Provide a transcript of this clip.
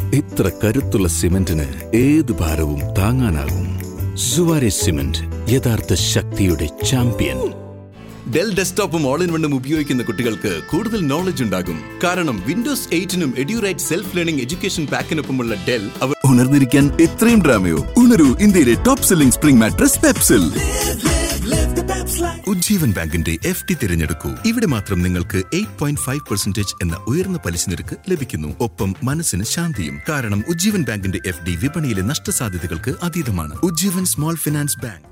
ഇത്ര കരുത്തുള്ള സിമന്റിന് ഏത് ഭാരവും താങ്ങാനാകും. സുവാരസ് സിമന്റ്, യഥാർത്ഥ ശക്തിയുടെ ചാമ്പ്യൻ. ഡെൽ ഡെസ്ക്ടോപ്പും ഓൾ ഇൻ വണ്ണും ഉപയോഗിക്കുന്ന കുട്ടികൾക്ക് കൂടുതൽ നോളജ് ഉണ്ടാകും. കാരണം വിൻഡോസ് 8-നും എഡ്യൂറൈറ്റ് സെൽഫ് ലേണിംഗ് എഡ്യൂക്കേഷൻ പാക്കിനൊപ്പമുള്ള ഡെൽ അവർ ഉണർന്നിരിക്കാൻ ഇത്രയും ഡ്രാമയോ? ഉണരൂ, ഇന്ത്യയിലെ ടോപ്പ് സെല്ലിംഗ് സ്പ്രിംഗ് മാട്രസ് പെപ്സിൽ. ഉജ്ജീവൻ ബാങ്കിന്റെ FD തിരഞ്ഞെടുക്കൂ. ഇവിടെ മാത്രം നിങ്ങൾക്ക് 8.5% എന്ന ഉയർന്ന പലിശ നിരക്ക് ലഭിക്കുന്നു. ഒപ്പം മനസ്സിന് ശാന്തിയും. കാരണം ഉജ്ജീവൻ ബാങ്കിന്റെ FD വിപണിയിലെ നഷ്ടസാധ്യതകൾക്ക് അതീതമാണ്. Ujjivan small finance bank.